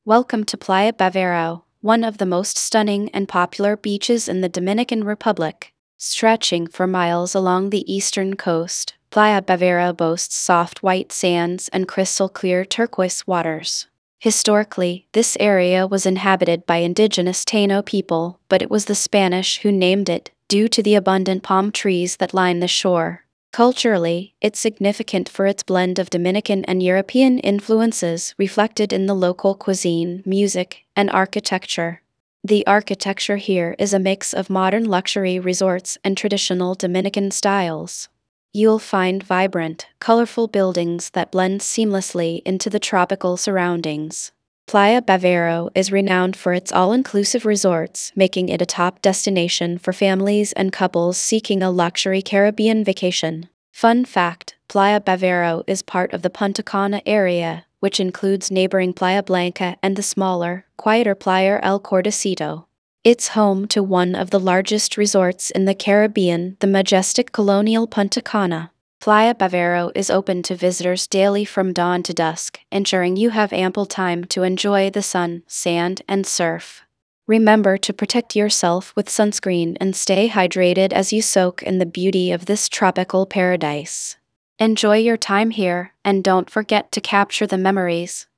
Welcome to Playa Bavaro, one of the most stunning and popular beaches in the Dominican Republic. Stretching for miles along the eastern coast, Playa Bavaro boasts soft white sands and crystal clear turquoise waters. Historically, this area was inhabited by indigenous Taino people, but it was the Spanish who named it, due to the abundant palm trees that line the shore. Culturally, it's significant for its blend of Dominican and European influences reflected in the local cuisine, music, and architecture. The architecture here is a mix of modern luxury resorts and traditional Dominican styles. You'll find vibrant, colorful buildings that blend seamlessly into the tropical surroundings. Playa Bavaro is renowned for its all-inclusive resorts, making it a top destination for families and couples seeking a luxury Caribbean vacation. Fun fact, Playa Bavaro is part of the Punta Cana area, which includes neighboring Playa Blanca and the smaller, quieter Playa El Cordacito. It's home to one of the largest resorts in the Caribbean, the majestic colonial Punta Cana. Playa Bavaro is open to visitors daily from dawn to dusk, ensuring you have ample time to enjoy the sun, sand, and surf. Remember to protect yourself with sunscreen and stay hydrated as you soak in the beauty of this tropical paradise. Enjoy your time here, and don't forget to capture the memories.